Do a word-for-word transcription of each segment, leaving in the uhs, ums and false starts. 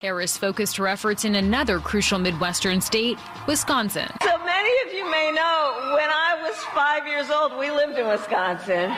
Harris focused her efforts in another crucial Midwestern state, Wisconsin. So many of you may know, when I was five years old, we lived in Wisconsin.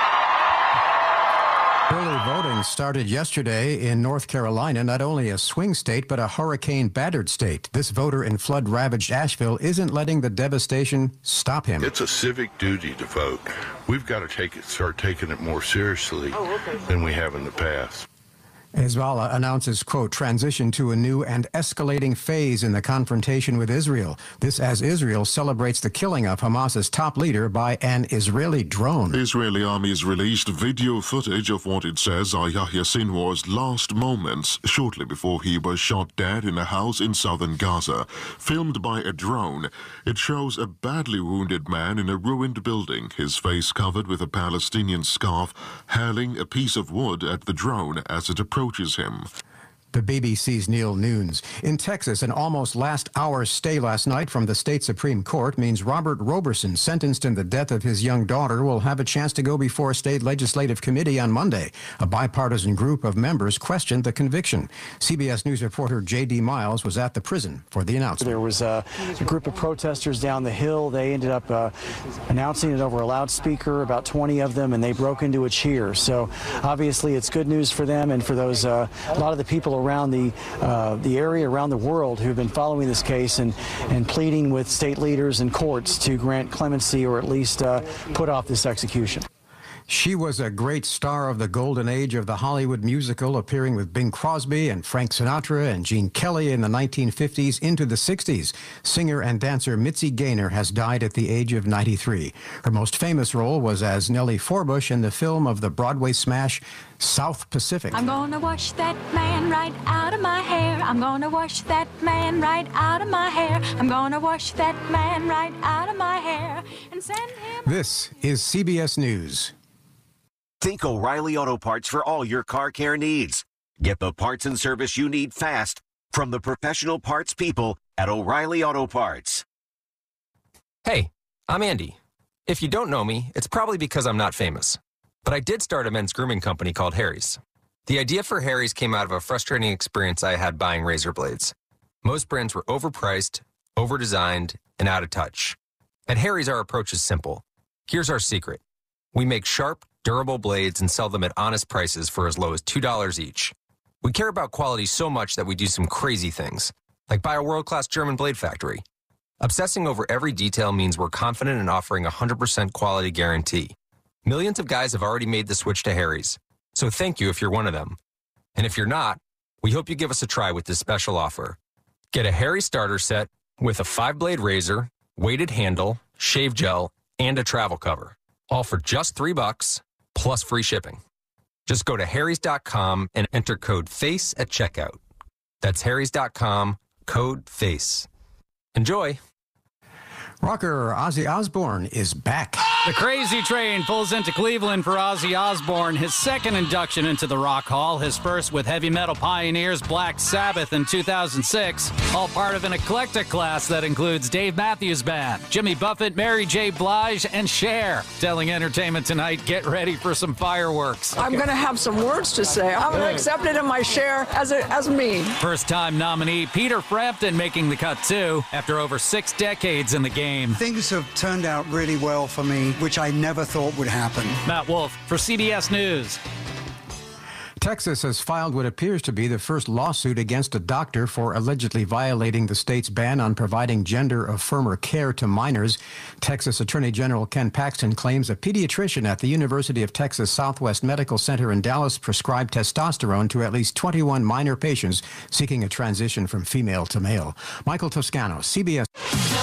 Early voting started yesterday in North Carolina, not only a swing state, but a hurricane-battered state. This voter in flood-ravaged Asheville isn't letting the devastation stop him. It's a civic duty to vote. We've got to take it, start taking it more seriously oh, okay. than we have in the past. Hezbollah announces, quote, transition to a new and escalating phase in the confrontation with Israel. This as Israel celebrates the killing of Hamas's top leader by an Israeli drone. The Israeli army has released video footage of what it says are Yahya Sinwar's last moments shortly before he was shot dead in a house in southern Gaza. Filmed by a drone, it shows a badly wounded man in a ruined building, his face covered with a Palestinian scarf, hurling a piece of wood at the drone as it approaches him. The B B C's Neil Nunes. In Texas, an almost last hour stay last night from the state Supreme Court means Robert Roberson, sentenced in the death of his young daughter, will have a chance to go before a state legislative committee on Monday. A bipartisan group of members questioned the conviction. C B S News reporter J D Miles was at the prison for the announcement. There was a, a group of protesters down the hill. They ended up uh, announcing it over a loudspeaker, about twenty of them, and they broke into a cheer. So obviously it's good news for them and for those, uh, a lot of the people around the uh, the area, around the world, who've been following this case and, and pleading with state leaders and courts to grant clemency or at least uh, put off this execution. She was a great star of the golden age of the Hollywood musical, appearing with Bing Crosby and Frank Sinatra and Gene Kelly in the nineteen fifties into the sixties. Singer and dancer Mitzi Gaynor has died at the age of ninety-three. Her most famous role was as Nellie Forbush in the film of the Broadway smash South Pacific. I'm gonna wash that man right out of my hair. I'm gonna wash that man right out of my hair. I'm gonna wash that man right out of my hair and send him... This is C B S News. Think O'Reilly Auto Parts for all your car care needs. Get the parts and service you need fast from the professional parts people at O'Reilly Auto Parts. Hey, I'm Andy. If you don't know me, it's probably because I'm not famous. But I did start a men's grooming company called Harry's. The idea for Harry's came out of a frustrating experience I had buying razor blades. Most brands were overpriced, overdesigned, and out of touch. At Harry's, our approach is simple. Here's our secret. We make sharp, durable blades and sell them at honest prices for as low as two dollars each. We care about quality so much that we do some crazy things, like buy a world-class German blade factory. Obsessing over every detail means we're confident in offering a one hundred percent quality guarantee. Millions of guys have already made the switch to Harry's, so thank you if you're one of them. And if you're not, we hope you give us a try with this special offer. Get a Harry's starter set with a five-blade razor, weighted handle, shave gel, and a travel cover, all for just three bucks. Plus free shipping. Just go to harrys dot com and enter code FACE at checkout. That's harrys dot com, code FACE. Enjoy. Rocker Ozzy Osbourne is back. The Crazy Train pulls into Cleveland for Ozzy Osbourne, his second induction into the Rock Hall, his first with heavy metal pioneers Black Sabbath in two thousand six, all part of an eclectic class that includes Dave Matthews Band, Jimmy Buffett, Mary J. Blige, and Cher. Telling Entertainment Tonight, get ready for some fireworks. I'm going to have some words to say. I'm going to accept it in my Cher as, a, as me. First-time nominee Peter Frampton making the cut, too, after over six decades in the game. Things have turned out really well for me, which I never thought would happen. Matt Wolf for C B S News. Texas has filed what appears to be the first lawsuit against a doctor for allegedly violating the state's ban on providing gender-affirmer care to minors. Texas Attorney General Ken Paxton claims a pediatrician at the University of Texas Southwest Medical Center in Dallas prescribed testosterone to at least twenty-one minor patients seeking a transition from female to male. Michael Toscano, C B S.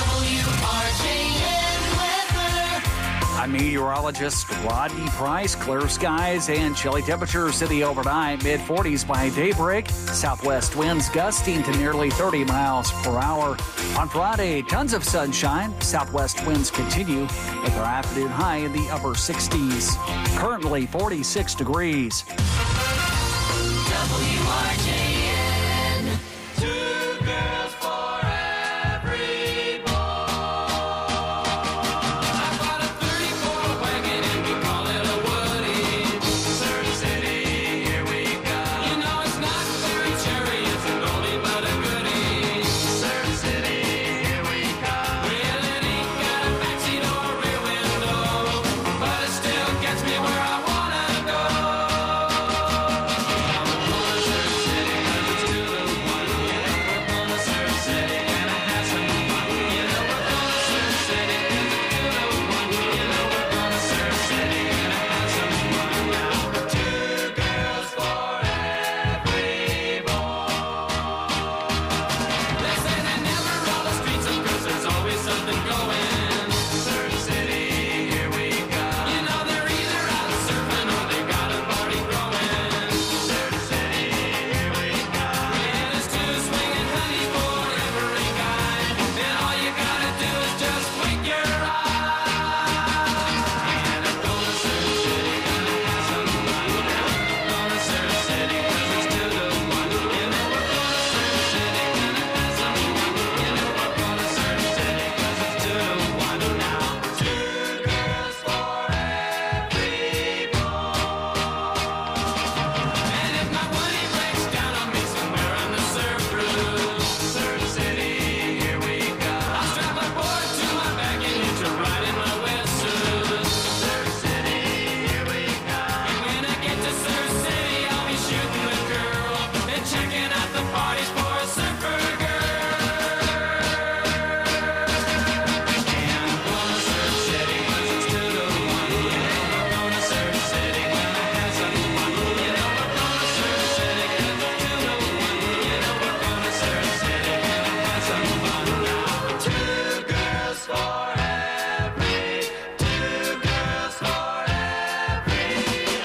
I'm meteorologist Rodney Price. Clear skies and chilly temperatures in the overnight. mid forties by daybreak. Southwest winds gusting to nearly thirty miles per hour. On Friday, tons of sunshine. Southwest winds continue with our afternoon high in the upper sixties. Currently forty-six degrees. W R J N. Two girls for every boy. I've got a thirty-four wagon and we call it a Woody. Surrey City, here we go. You know it's not very cherry, it's an old party's for a surfer girl. And I'm gonna Surf City 'cause it's two to one. You know we're gonna Surf City, gonna have some fun. You know we're gonna Surf City 'cause it's two to one. You know we're gonna Surf City, gonna have some fun. Now two girls for every, two girls for every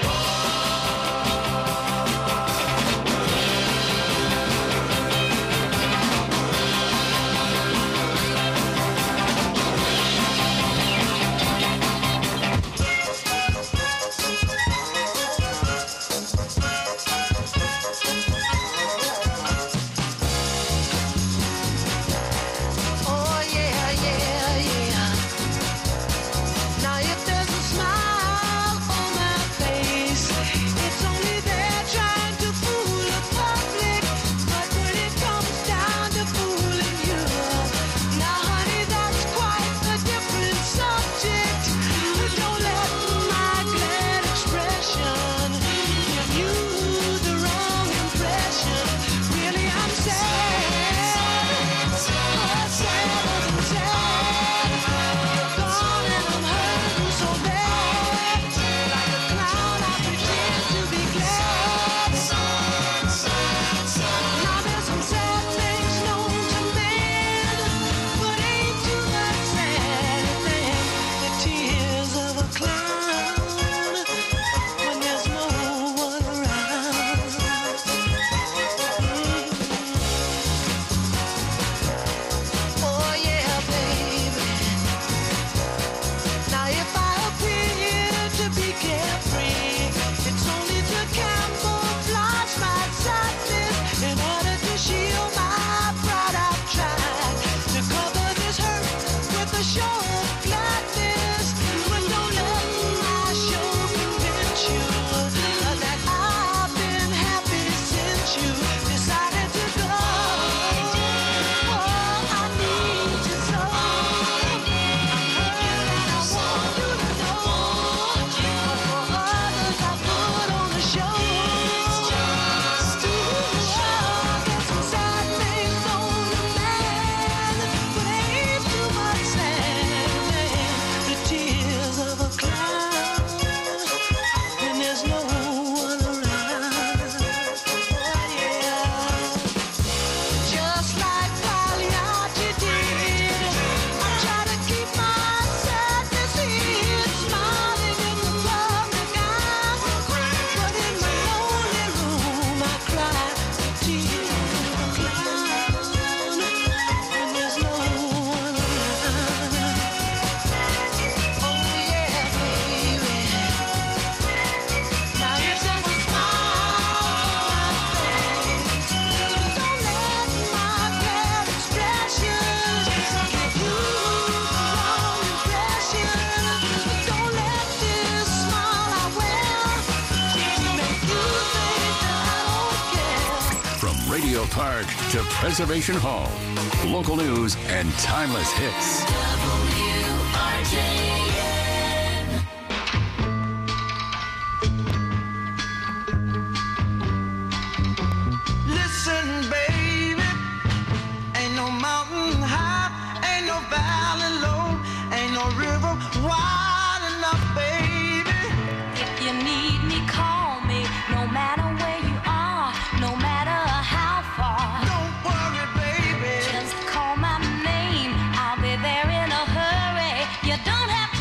Oh yeah, yeah, yeah. Now if there's a smile on my face, it's only there trying to fool the public. But when it comes down to fooling you, now honey, that's quite a different subject. Don't let my glad expression give you the wrong impression. Really, I'm sad. Oh, sad and sad. You're gone and I'm hurting so bad. Like a clown, I pretend to be glad. Now there's some sad things known to man, but ain't too much sadder than the tears of a clown when there's no one around. Oh yeah, baby. Now if I appear to be carefree, it's only to camouflage my sadness. In order to shield my pride, I've tried to cover this hurt with a show of gladness. But don't let my show convince you that I've been happy since you decided to go. Oh, I need you so. I'm hurt and I want you to know. But for others, I put on a show. Oh, get some sad things on the man, but ain't too much sadder than the tears of a clown when there's no one around. Oh yeah. Just like Pagliacci did, I try to keep my sadness hid, smiling in the public eye. But in my lonely room, I cry the tears of a clown when there's no one around. Oh yeah, baby. Now if there's a smile on my face, don't let my glad expression give you the wrong impression. Don't let this smile I wear make you think that I don't care. From Radio Park to Preservation Hall, local news and timeless hits. W R J N. Listen, baby, ain't no mountain high, ain't no valley low, ain't no river wide enough, baby. If you need me, call me. No matter where you are, no matter how far. Don't worry, baby. Just call my name. I'll be there in a hurry. You don't have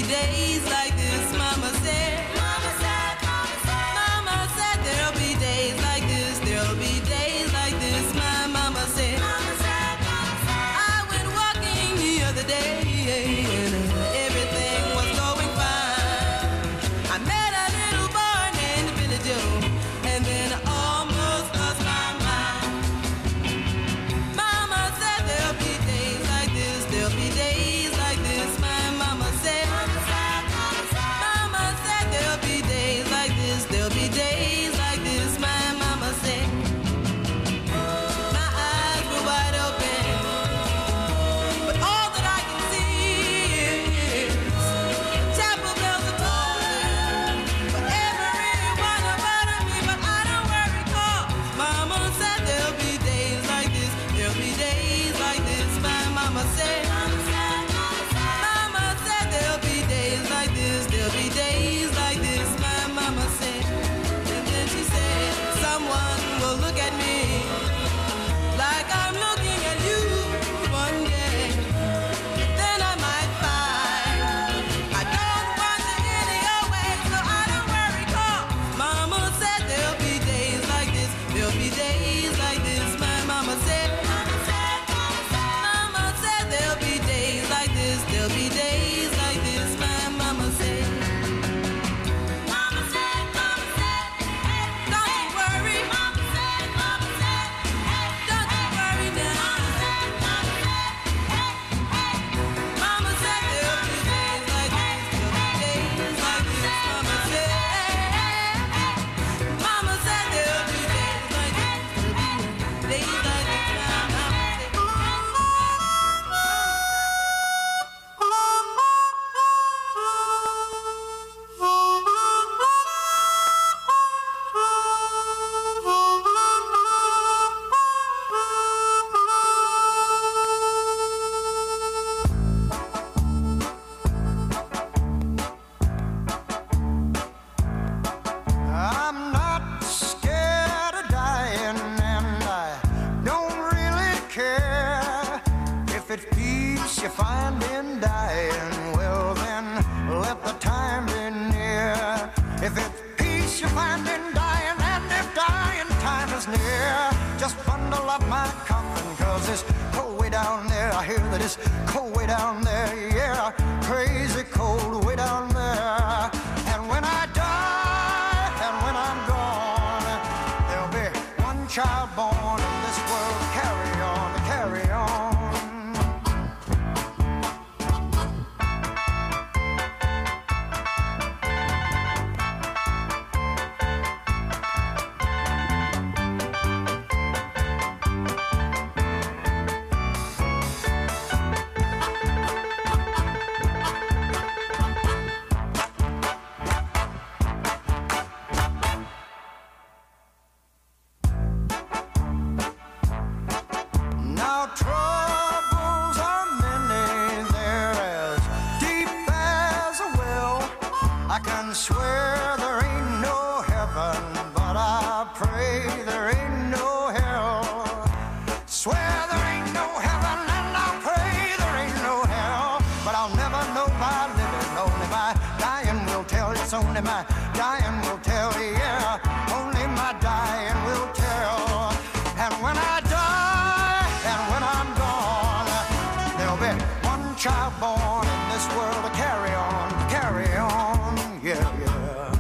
days like this, Mama said. Mama said, Mama said, Mama said there'll be days like this, there'll be days like this, my Mama said. Mama said, Mama said. I went walking the other day and everything was going fine. I met a little boy named Billy Joe, and then I almost lost my mind. Mama said there'll be days like this, there'll be days like this, my Mama said. Mama said there'll be days like this, there'll be days like this, my Mama said. My eyes were wide open, but all that I can see is chapel bells are tolling for everyone about me, but I don't worry 'cause Mama said there'll be days like this, there'll be days like this, my Mama said. Mama said there'll be days like this, there'll be days like this, my Mama said. And then she said, someone will look at me like I'm looking at you one day. Then I might find I don't want to any old way, so I don't worry 'cause Mama said there'll be days like this, there'll be days like this, my Mama said. Mama said there'll be days like this, there'll be days like this, my Mama said. Mama said, Mama said, hey, don't you worry. Mama said, Mama said, hey, don't you worry now. Mama said, Mama said, hey, hey. Mama said there'll be days like this, there'll be days like this, Mama said. Mama said there'll be days like this, there'll be days like this, my Mama said. I'm not scared of dying, and I don't really care. If it's peace you find in dying, well then let the time be near. If it's peace you find in dying, and if dying time is near, just bundle up my coffin, 'cause it's cold way down there. I hear that it's cold way down there, yeah, crazy cold way down there. And when I die, and when I'm gone, there'll be one child born in this world to carry on, to carry on. Now troubles are many, they're as deep as a well. I can swear there ain't no heaven, but I pray there ain't no hell. Swear there ain't no heaven, and I pray there ain't no hell. But I'll never know by living, only my dying will tell. It's only my dying will tell, yeah, only my dying will tell. And when I die, and when I'm gone, there'll be one child born in this world to carry on, to carry on, yeah, yeah.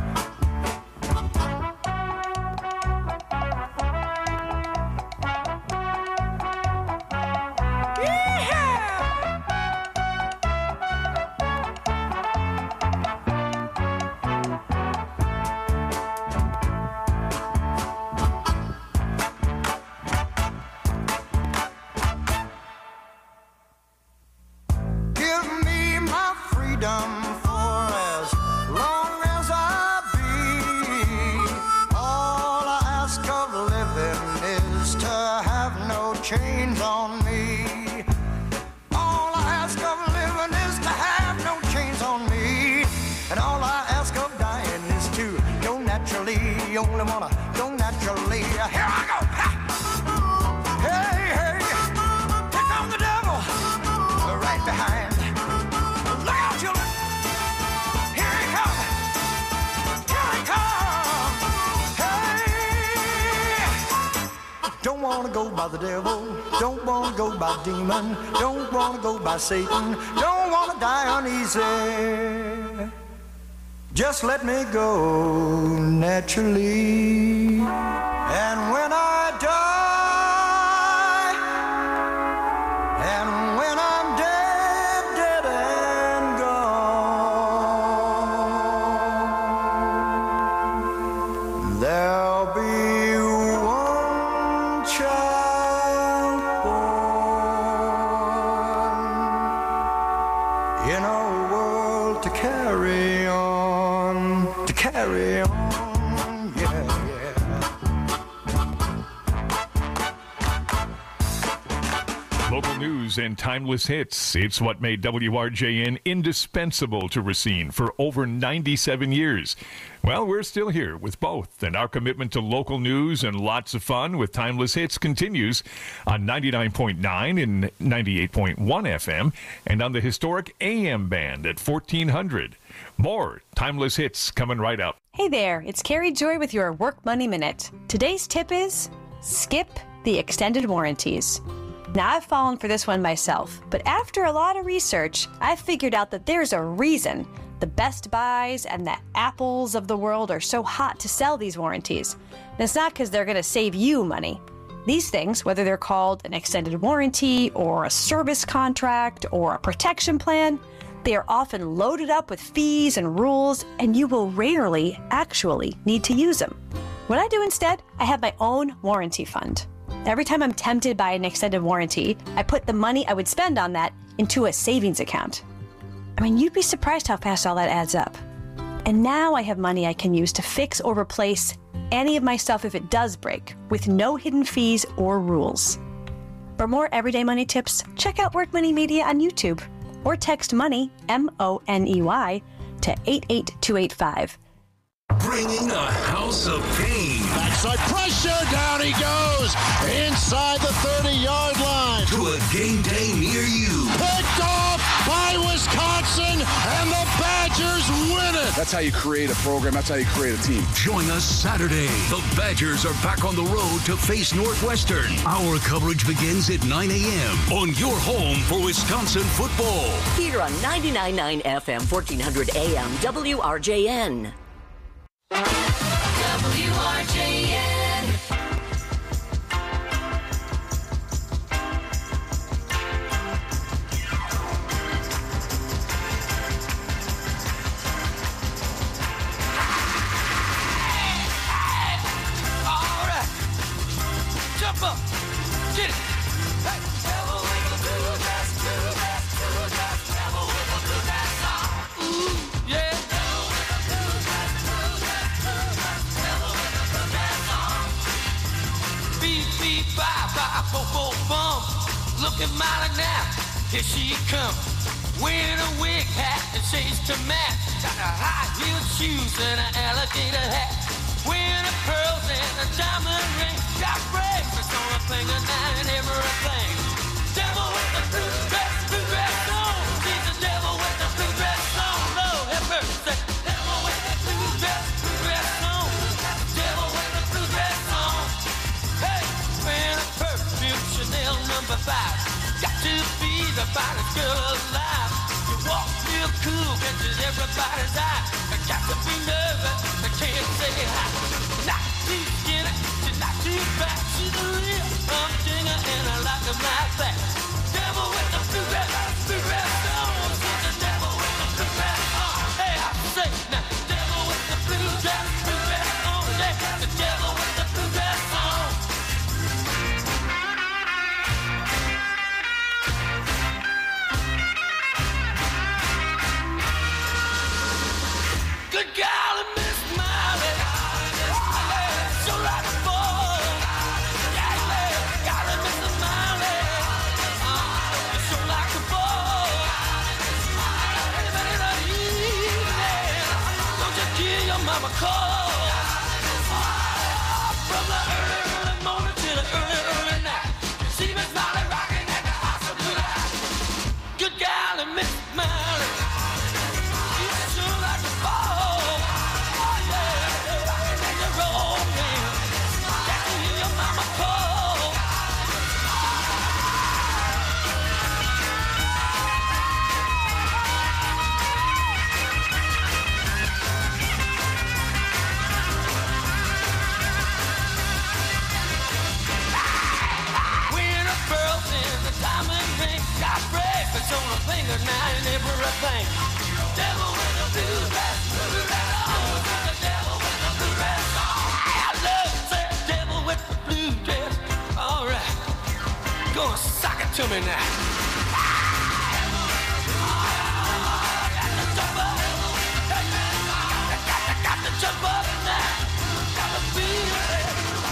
Give me my freedom for as long as I be. All I ask of living is to have no chains on me. All I ask of living is to have no chains on me. And all I ask of dying is to go naturally. You only wanna go naturally. Here I go. Ha! Hey, hey, here comes the devil right behind. Look out, children. go by the devil, don't wanna go by demon, don't wanna go by Satan, don't wanna die uneasy. Just let me go naturally. And when I die, and when I'm dead, dead and gone, there'll be one child born in a world to carry on, to carry on, yeah, yeah. Local news and timeless hits. It's what made W R J N indispensable to Racine for over ninety-seven years. Well, we're still here with both, and our commitment to local news and lots of fun with timeless hits continues on ninety-nine point nine and ninety-eight point one F M and on the historic A M band at fourteen hundred. More timeless hits coming right up. Hey there, it's Carrie Joy with your Work Money Minute. Today's tip is skip the extended warranties. Now, I've fallen for this one myself, but after a lot of research, I figured out that there's a reason the Best Buys and the Apples of the world are so hot to sell these warranties. And it's not because they're going to save you money. These things, whether they're called an extended warranty or a service contract or a protection plan, they are often loaded up with fees and rules, and you will rarely actually need to use them. What I do instead, I have my own warranty fund. Every time I'm tempted by an extended warranty, I put the money I would spend on that into a savings account. I mean, you'd be surprised how fast all that adds up. And now I have money I can use to fix or replace any of my stuff if it does break, with no hidden fees or rules. For more everyday money tips, check out Work Money Media on YouTube or text MONEY, M O N E Y, to eight eight two eight five. Bringing a house of pain. Backside pressure, down he goes, inside the thirty-yard line. To a game day near you. Picked off by Wisconsin, and the Badgers win it. That's how you create a program. That's how you create a team. Join us Saturday. The Badgers are back on the road to face Northwestern. Our coverage begins at nine a.m. on your home for Wisconsin football. Here on ninety-nine point nine F M, fourteen hundred A M, W R J N. W R J N. All right. Jump up. Get it. Hey. Devil with a blue dress, blue dress, blue dress. Devil with a blue dress on. Ooh, yeah. Devil with a blue dress, blue dress, blue dress. Devil with a blue dress on. Beep, beep, bye, bye, bo, bo, bum. Looking mighty now. Here she comes. Wearing a wig hat and shades to match. Got a high-heeled shoes and an alligator hat. Wearing a pearls and a diamond ring. Got bracelets on her finger now and everything. Devil with the blue dress, blue dress on. She's the devil with the blue dress on. Lord have mercy. Devil with the blue dress, blue dress on. Devil with the blue dress on. Hey, wearing a perfume Chanel number five. Got to be the finest girl alive. You walk real cool, catches everybody's eye. I got to be nervous, I can't say hi. Not too skinny, she's not too fat. She's a real humdinger and I like her like that. Devil with the blue dress, blue dress on. She's the devil with the blue dress on. Hey, I say now, devil with the blue dress, blue dress on. Yeah, the devil with the blue dress on. Good golly, Miss Miley. So like a ball. Yeah, yeah, golly, Miss Miley. Uh, so like a ball. Anybody not evening? Don't you hear your mama call? From the early, early morning to the early, early night. See Miss Miley rocking at the house of blue light. Good golly, Miss Miley. You sure like a ball. thing. Devil with a blue dress, blue dress. Oh, the devil with a blue dress. Oh, I love to say devil with the blue dress. All right, go and sock it to me now. Jump up now, got the feel it,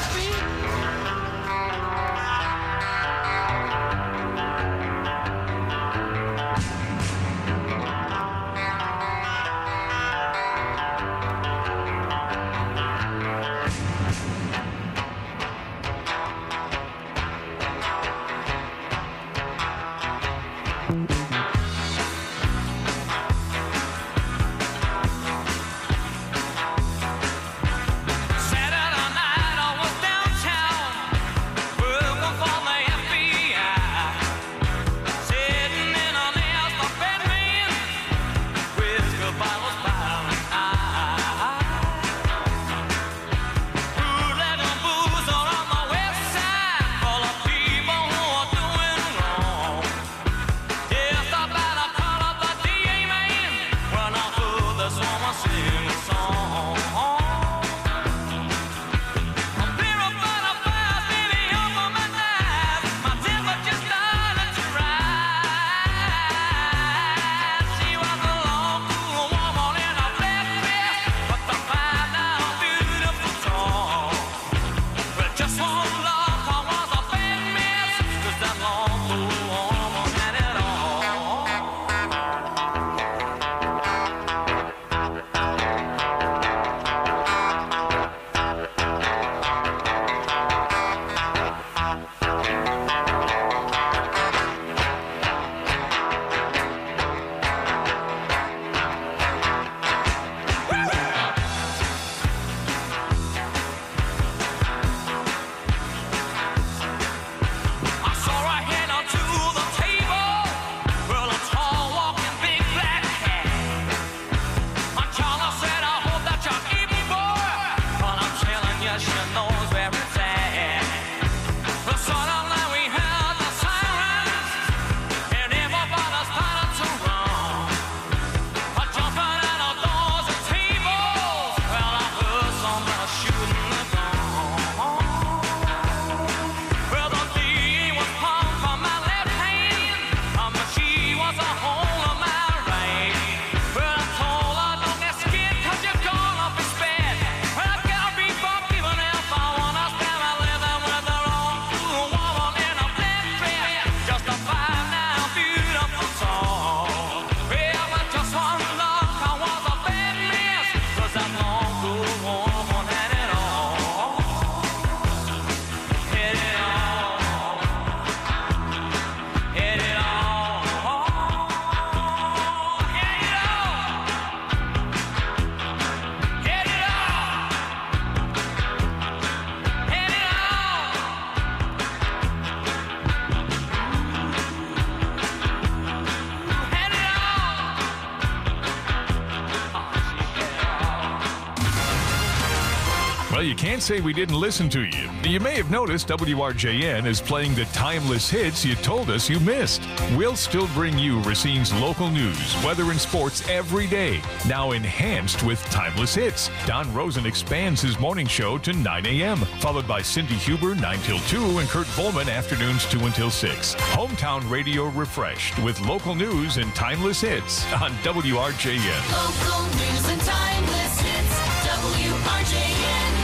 Well, you can't say we didn't listen to you. You may have noticed W R J N is playing the timeless hits you told us you missed. We'll still bring you Racine's local news, weather, and sports every day, now enhanced with timeless hits. Don Rosen expands his morning show to nine a.m., followed by Cindy Huber nine till two and Kurt Volman afternoons two until six. Hometown radio refreshed with local news and timeless hits on W R J N. local news and timeless hits. W R J N.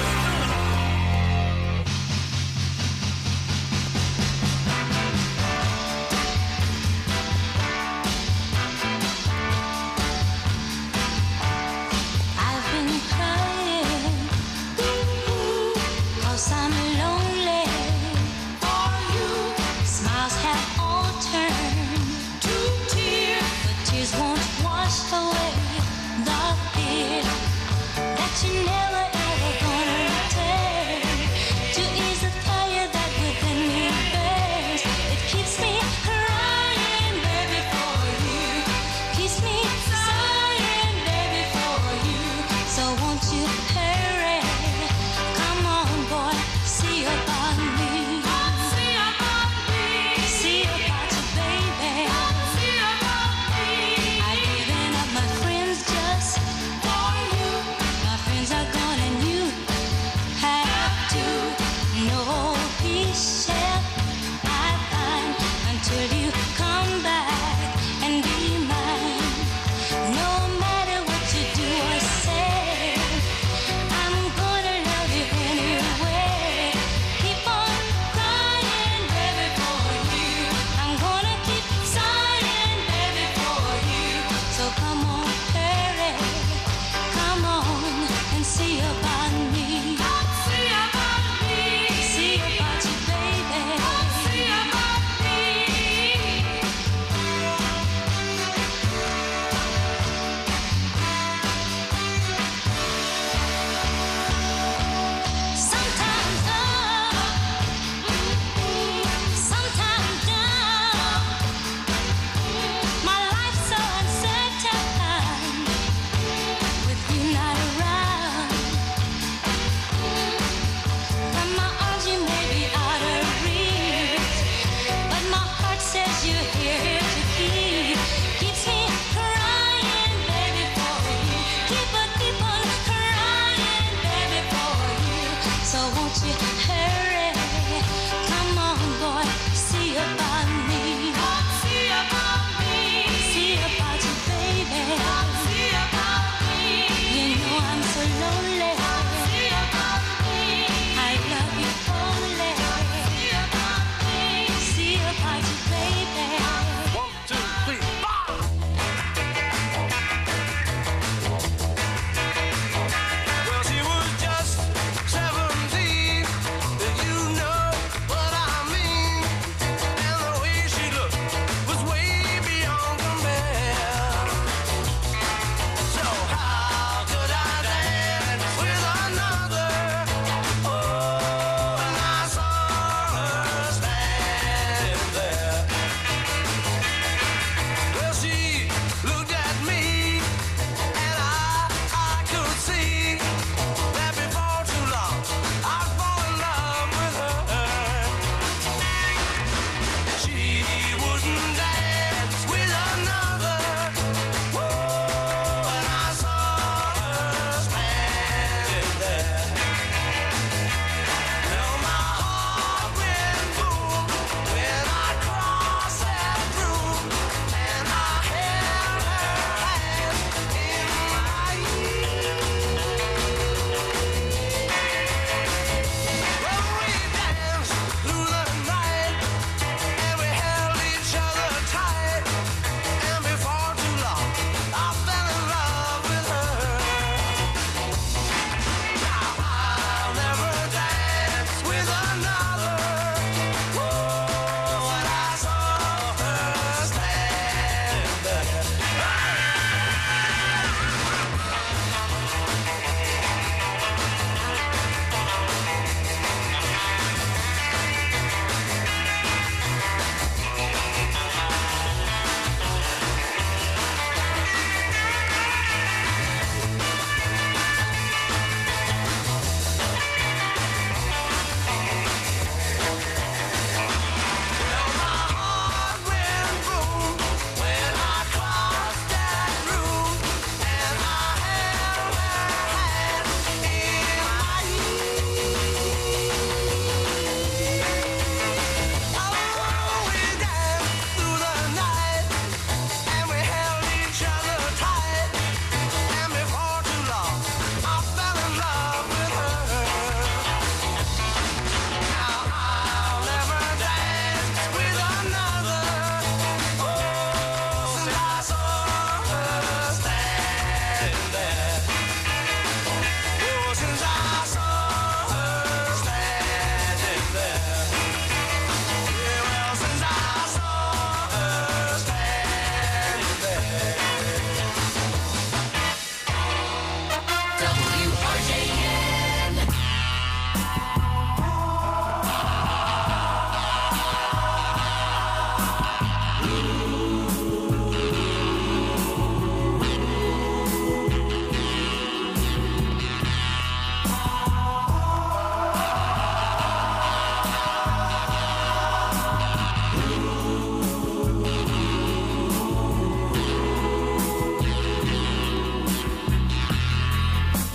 I've been crying, ooh, 'cause I'm lonely for you. Smiles have all turned to tears, but tears won't wash away the fear.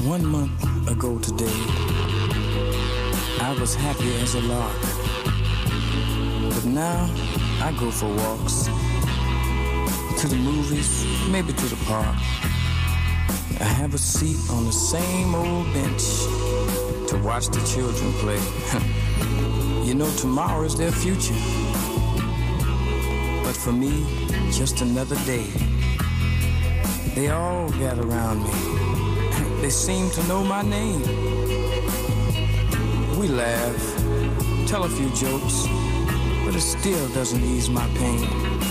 One month ago today, I was happy as a lark. But now I go for walks, to the movies, maybe to the park. I have a seat on the same old bench to watch the children play. You know, tomorrow is their future. But for me, just another day. They all gather around me. They seem to know my name. We laugh, tell a few jokes, but it still doesn't ease my pain.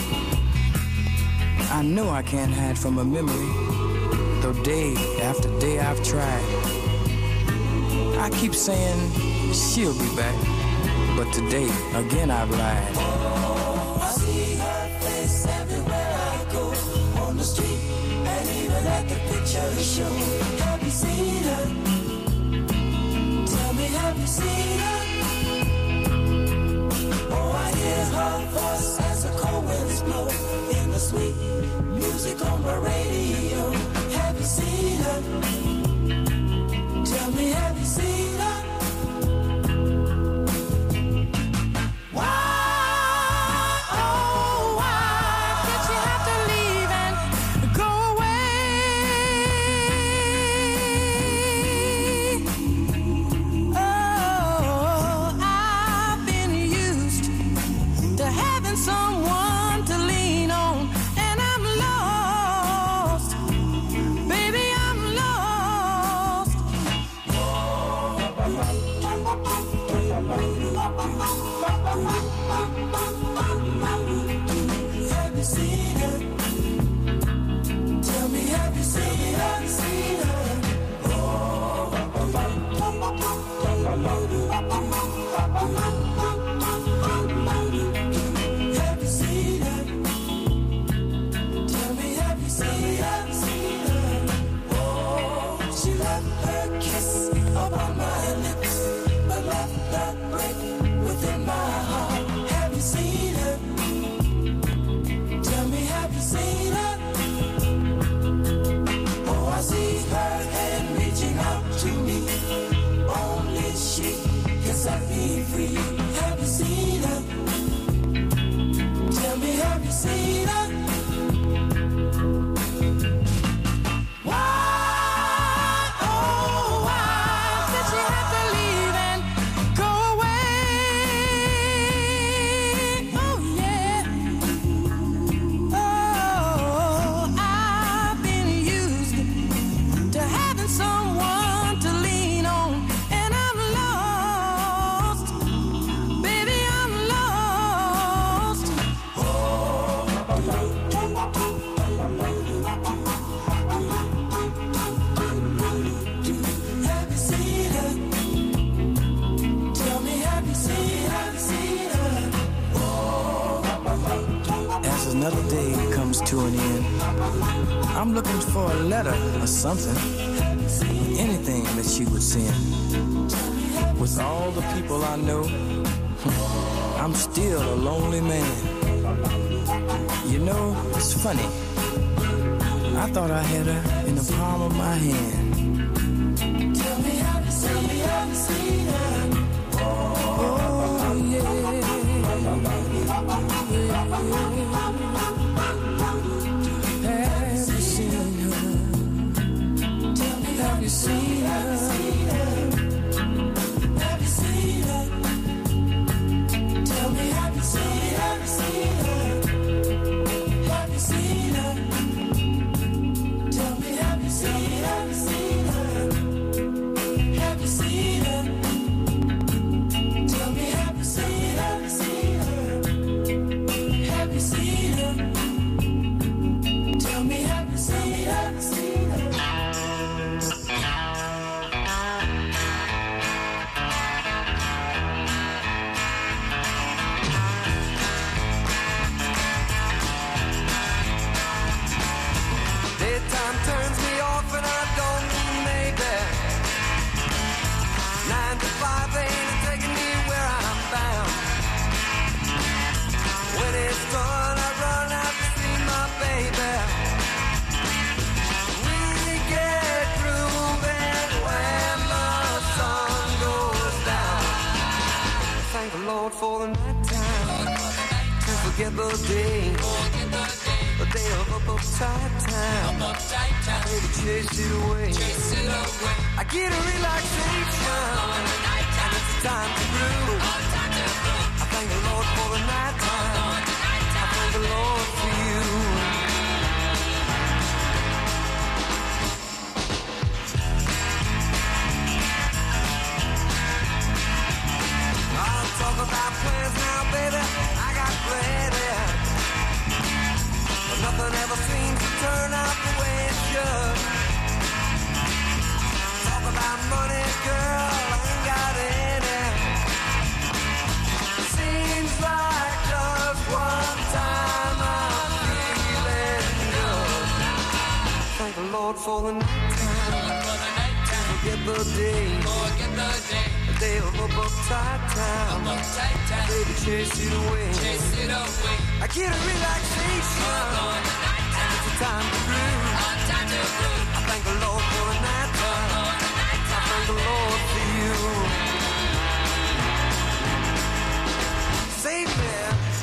I know I can't hide from a memory, though day after day I've tried. I keep saying she'll be back, but today again I've lied. Oh, I see her face everywhere I go, on the street and even at the picture show. Have you seen her? Tell me, have you seen her? Oh, I hear her voice as the cold winds blow in the sweet music on my radio. Have you seen her? Tell me, have you seen her? Another day comes to an end. I'm looking for a letter or something, anything that she would send. With all the people I know, I'm still a lonely man. You know, it's funny. I thought I had her in the palm of my hand. Tell me, have you seen, have you seen her? Oh, yeah. Have you seen her? Tell me, have you seen her? Have you seen her? Tell me, have you seen, have you seen her? Have you seen her? Tell me, have you seen, have you seen her? Have you seen her? Tell me, have you seen, have you seen her? Have you seen her? Tell me, have you seen, have you seen her? Daytime turns me off and I don't maybe. Nine to five ain't taking me where I'm bound. When it's done, I run out to see my baby. We get grooving forget the day, forget the day, the day of up uptight time, up uptight time. Baby, chase it away, chase it away. I get a relaxation, on the night time. And it's time to groove, oh, time to groove. I thank the Lord for the night time, oh, the night time. I thank the Lord for you. I'll talk about plans now, baby. I got plenty. But nothing ever seems to turn out the way it should. Talk about money, girl, I ain't got any. Seems like just one time I'm feeling good. Thank the Lord for the night time. Forget the day, forget the day. Day of up uptight time, baby, chase it away, chase it away. I get a relaxation, and it's a time to groove, time to groove. I thank the Lord for the night time, I thank the Lord for you. Save me.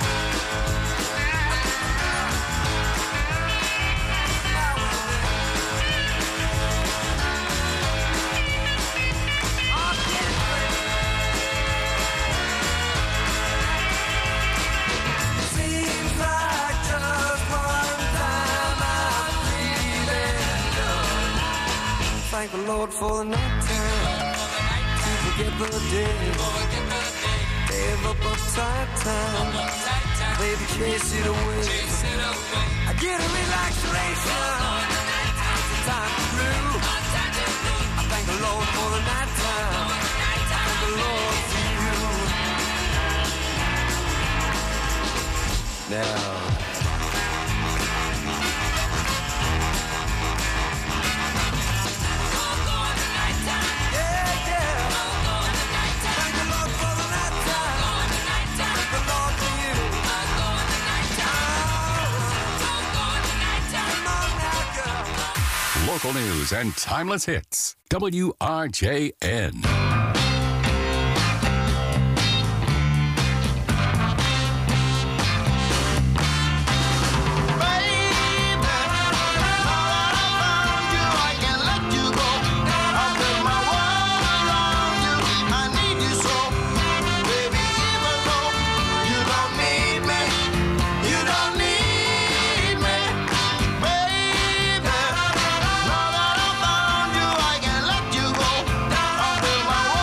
Thank the Lord for the night time, to forget the day, day of up uptight time, baby, chase it away, I get a relaxation, it's a time to groove, I thank the Lord for the night time, I thank the Lord for you. Now local news and timeless hits. W R J N. I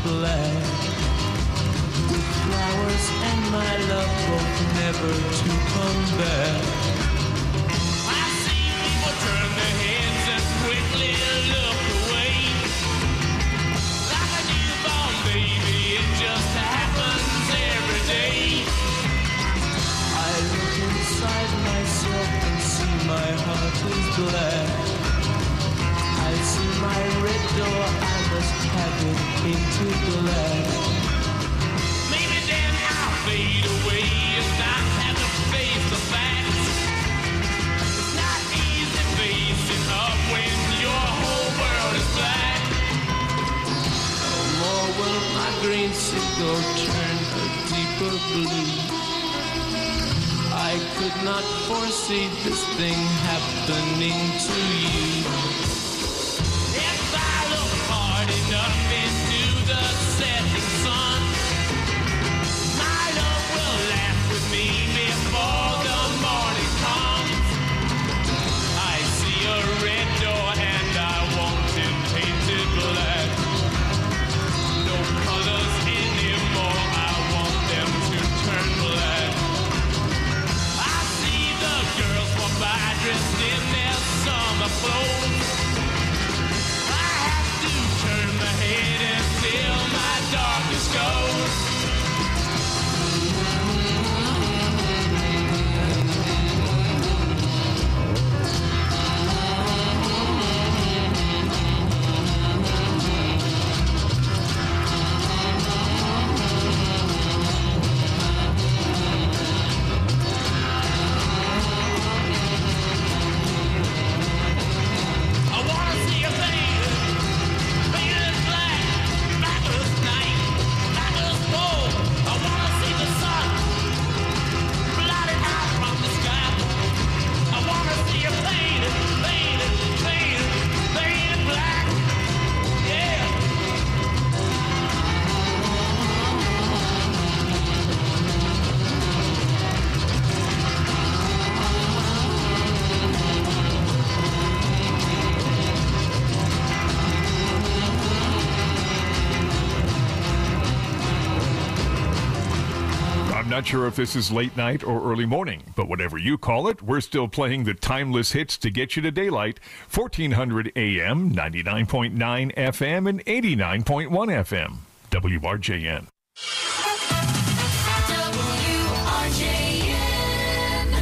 black. With flowers and my love both never to come back. I see people turn their heads and quickly look away. Like a newborn baby, it just happens every day. I look inside myself and see my heart is black. I see my red door, I must have it into black. Maybe then I'll fade away and not have to face the facts. It's not easy facing up when your whole world is black. No more will my green signal turn a deeper blue. I could not foresee this thing happening to you. If I look hard enough into the setting sun, my love will laugh with me before the morning comes. I see a red door and I want it painted black. No colors anymore, I want them to turn black. I see the girls walk by dressed in their summer clothes. I have to turn my head until my darkness goes. I wanna see a painted, painted black, black as night, black as gold. I wanna see the sun blotted out from the sky. I wanna see a painted, painted, painted, painted black. Yeah. I'm not sure if this is late night or early morning, but whatever you call it, we're still playing the timeless hits to get you to daylight. fourteen hundred A M, ninety-nine point nine F M, and eighty-nine point one F M. W R J N. W R J N.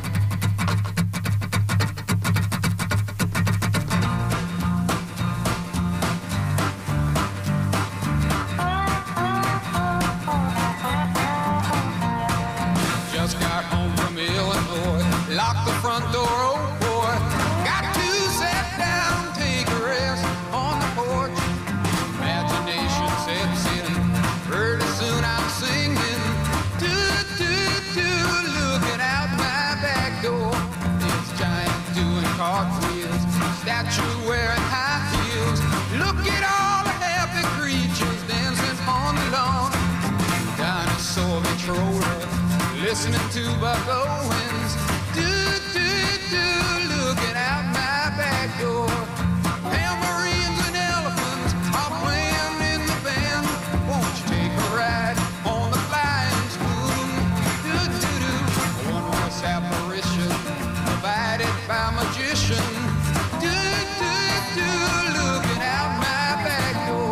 Just got home from Illinois, locked the front door, oh boy. Got to sit down, take a rest on the porch. Imagination sets in, pretty soon I'm singing. Do, do, do, looking out my back door. This giant doing cartwheels, statue wearing high heels. Look at all the happy creatures dancing on the lawn. Dinosaur controller, listening to Buck Owens. Do, do, do, looking out my back door. Tambourines and elephants are playing in the band. Won't you take a ride on the flying spoon? Do, do, do, a one-horse apparition provided by magician. Do, do, do, looking out my back door.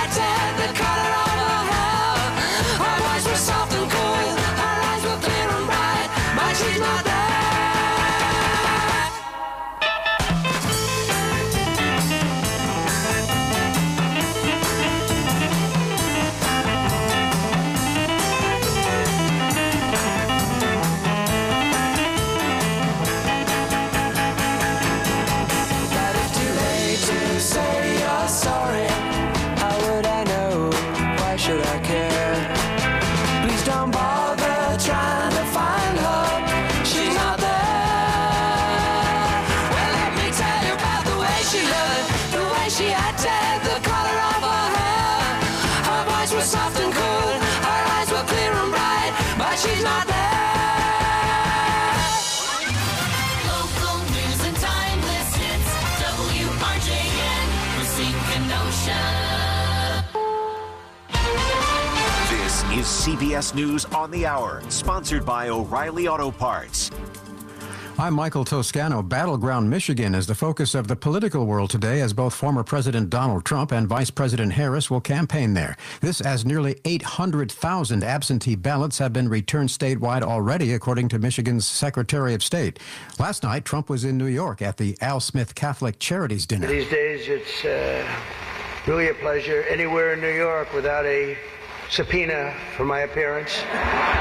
had to have the color of her hair. Her voice was soft and cool, her eyes were clear and bright, but she's not there. But it's too late to say you're sorry. How would I know? Why should I care? Please don't bother trying to find her. She's not there. Well, let me tell you about the way she looked, the way she had to have the color of her hair. Her voice was soft and cool, her eyes were clear and bright, but she's not there. Local news and timeless hits. W R J N, Racine Kenosha. This is C B S News on the Hour, sponsored by O'Reilly Auto Parts. I'm Michael Toscano. Battleground Michigan is the focus of the political world today, as both former President Donald Trump and Vice President Harris will campaign there. This as nearly eight hundred thousand absentee ballots have been returned statewide already, according to Michigan's Secretary of State. Last night, Trump was in New York at the Al Smith Catholic Charities Dinner. These days, it's uh, really a pleasure anywhere in New York without a subpoena for my appearance.